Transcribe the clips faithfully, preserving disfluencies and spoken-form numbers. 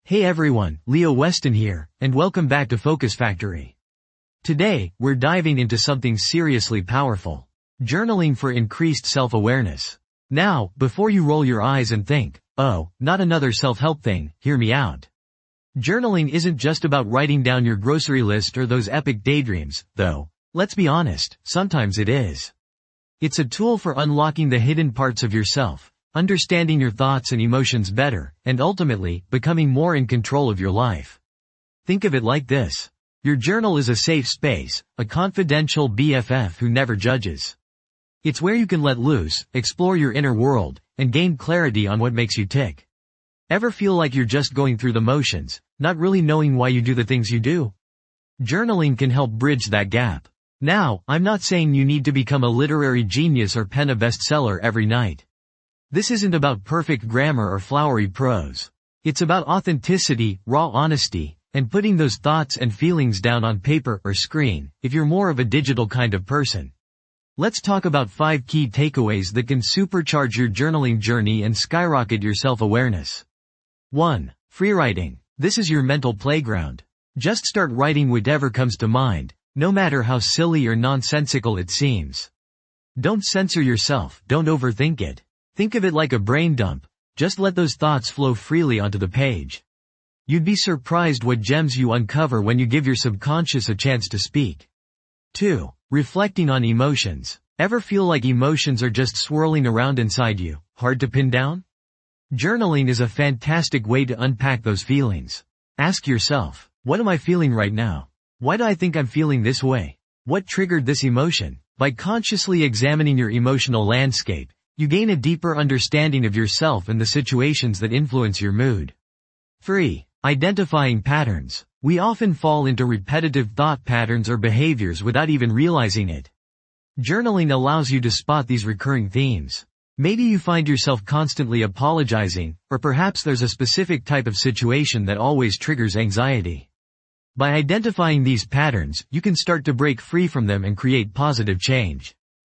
Hey everyone, Leo Weston here, and welcome back to Focus Factory. Today, we're diving into something seriously powerful. Journaling for increased self-awareness. Now, before you roll your eyes and think, oh, not another self-help thing, hear me out. Journaling isn't just about writing down your grocery list or those epic daydreams, though, let's be honest, sometimes it is. It's a tool for unlocking the hidden parts of yourself, understanding your thoughts and emotions better, and ultimately, becoming more in control of your life. Think of it like this. Your journal is a safe space, a confidential B F F who never judges. It's where you can let loose, explore your inner world, and gain clarity on what makes you tick. Ever feel like you're just going through the motions, not really knowing why you do the things you do? Journaling can help bridge that gap. Now, I'm not saying you need to become a literary genius or pen a bestseller every night. This isn't about perfect grammar or flowery prose. It's about authenticity, raw honesty, and putting those thoughts and feelings down on paper or screen, if you're more of a digital kind of person. Let's talk about five key takeaways that can supercharge your journaling journey and skyrocket your self-awareness. one. Freewriting. This is your mental playground. Just start writing whatever comes to mind, no matter how silly or nonsensical it seems. Don't censor yourself, don't overthink it. Think of it like a brain dump. Just let those thoughts flow freely onto the page. You'd be surprised what gems you uncover when you give your subconscious a chance to speak. two. Reflecting on emotions. Ever feel like emotions are just swirling around inside you, hard to pin down? Journaling is a fantastic way to unpack those feelings. Ask yourself, what am I feeling right now? Why do I think I'm feeling this way? What triggered this emotion? By consciously examining your emotional landscape, you gain a deeper understanding of yourself and the situations that influence your mood. three. Identifying patterns. We often fall into repetitive thought patterns or behaviors without even realizing it. Journaling allows you to spot these recurring themes. Maybe you find yourself constantly apologizing, or perhaps there's a specific type of situation that always triggers anxiety. By identifying these patterns, you can start to break free from them and create positive change.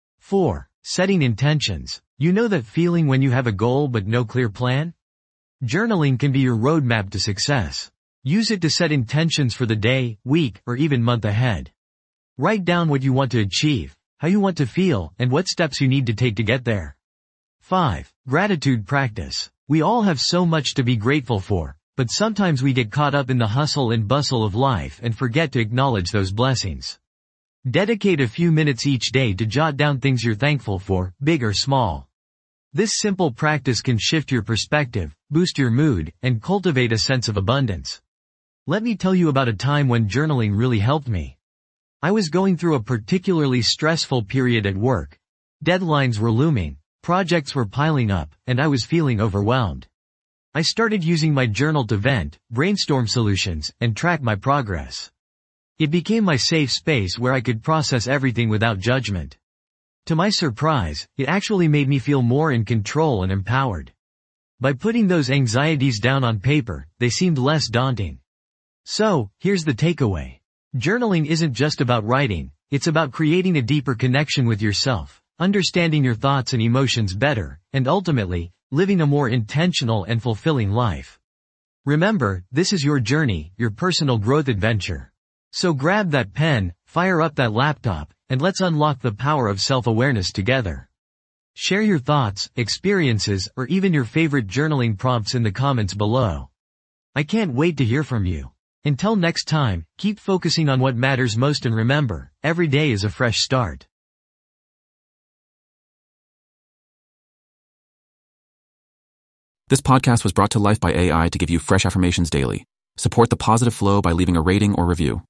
four. Setting intentions. You know that feeling when you have a goal but no clear plan? Journaling can be your roadmap to success. Use it to set intentions for the day, week, or even month ahead. Write down what you want to achieve, how you want to feel, and what steps you need to take to get there. five. Gratitude practice. We all have so much to be grateful for, but sometimes we get caught up in the hustle and bustle of life and forget to acknowledge those blessings. Dedicate a few minutes each day to jot down things you're thankful for, big or small. This simple practice can shift your perspective, boost your mood, and cultivate a sense of abundance. Let me tell you about a time when journaling really helped me. I was going through a particularly stressful period at work. Deadlines were looming, projects were piling up, and I was feeling overwhelmed. I started using my journal to vent, brainstorm solutions, and track my progress. It became my safe space where I could process everything without judgment. To my surprise, it actually made me feel more in control and empowered. By putting those anxieties down on paper, they seemed less daunting. So, here's the takeaway. Journaling isn't just about writing, it's about creating a deeper connection with yourself, understanding your thoughts and emotions better, and ultimately, living a more intentional and fulfilling life. Remember, this is your journey, your personal growth adventure. So grab that pen, fire up that laptop, and let's unlock the power of self-awareness together. Share your thoughts, experiences, or even your favorite journaling prompts in the comments below. I can't wait to hear from you. Until next time, keep focusing on what matters most and remember, every day is a fresh start. This podcast was brought to life by A I to give you fresh affirmations daily. Support the positive flow by leaving a rating or review.